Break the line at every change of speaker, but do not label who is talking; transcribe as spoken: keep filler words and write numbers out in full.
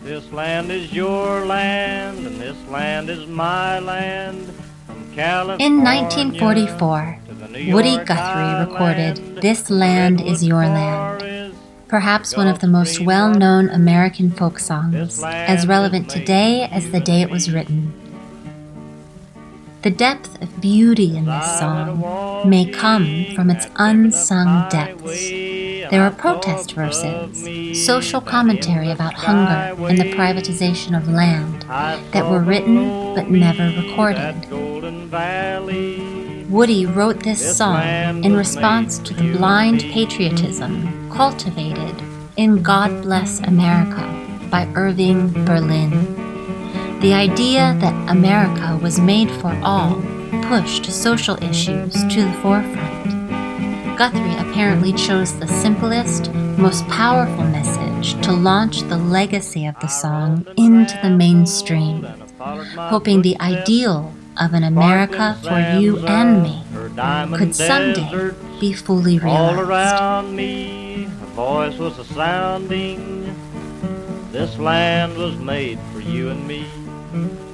This land is your land, and this land is my land. From California
In nineteen forty-four,
to the New
Woody
York
Guthrie recorded
Island,
This Land is Your Land, perhaps one of the most well-known American folk songs, as relevant today as the day it was written. The depth of beauty in this song may come from its unsung depths. There are protest verses, social commentary about hunger and the privatization of land that were written but never recorded. Woody wrote this song in response to the blind patriotism cultivated in God Bless America by Irving Berlin. The idea that America was made for all pushed social issues to the forefront. Guthrie apparently chose the simplest, most powerful message to launch the legacy of the song into the mainstream, hoping the ideal of an America for you and me could someday be fully
all
realized.
around me, a voice was a sounding. This land was made for you and me.